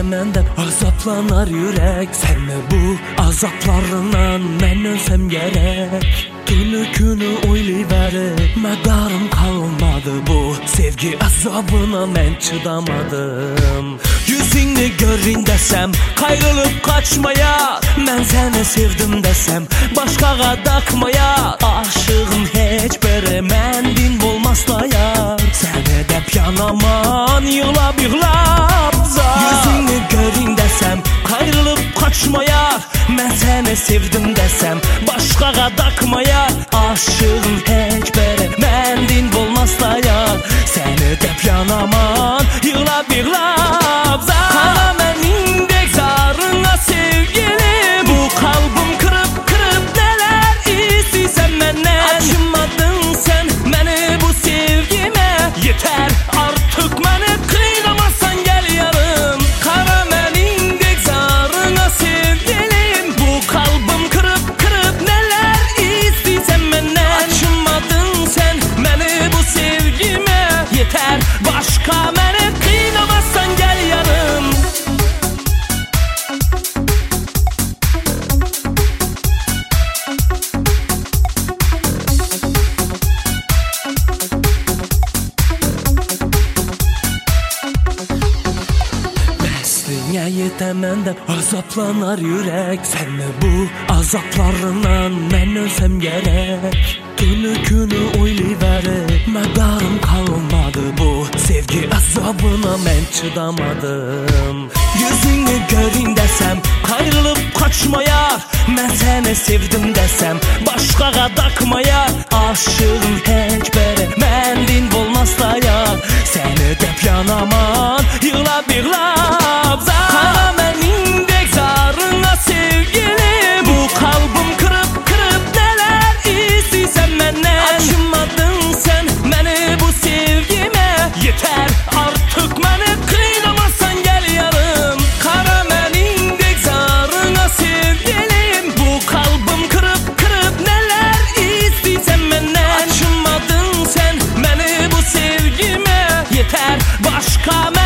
yetemem de azaplanar yürek. Senle bu azaplarından ben ölsem gerek. Günü günü oylayıverir medarım kalmadı. Bu sevgi azabına ben çıdamadım. Yüzünü görün desem kayrılıp kaçmaya, ben seni sevdim desem başkaga takmaya. Aşığım hiç biri mendin olmazsa yar, seni dep yanaman yığlap yığlap zar. Yüzünü görün desem kayrılıp kaçmaya, ben seni sevdim desem başkaga takmaya. Aşığım hiç biri mendin olmazsa yar, seni dep yanaman yığlap yığlap zar. Kara menindek zarına sevgilim, bu kalbim kırıp kırıp neler istiysen benden. Acımadın sen beni bu sevgime, yeter artık beni kıynamazsan gel yarım. Kara menindek zarına sevgilim, bu kalbim kırıp kırıp neler istiysen benden. Acımadın sen beni bu sevgime, yeter başka beni kıynamazsan gel yarım. Mesline yetemem de azaplanar yürek. Senle bu azaplarından ben ölsem gerek. Günü günü oylayıverir medarım kalmadı. Bu sevgi azabına ben çıdamadım. Yüzünü görün desem kayrılıp kaçmaya, ben seni sevdim desem başkaga takmaya. Aşığım hiç biri mendin olmazsa ya, seni dep yanaman yığlap yığlap zar. Kara menindek zarına sevgilim, bu kalbim kırıp kırıp neler istiysen benden. Acımadın sen beni bu sevgime, yeter artık beni kıynamazsan gel yarım. Kara menindek zarına sevgilim, bu kalbim kırıp kırıp neler istiysen benden. Acımadın sen beni bu sevgime, yeter başka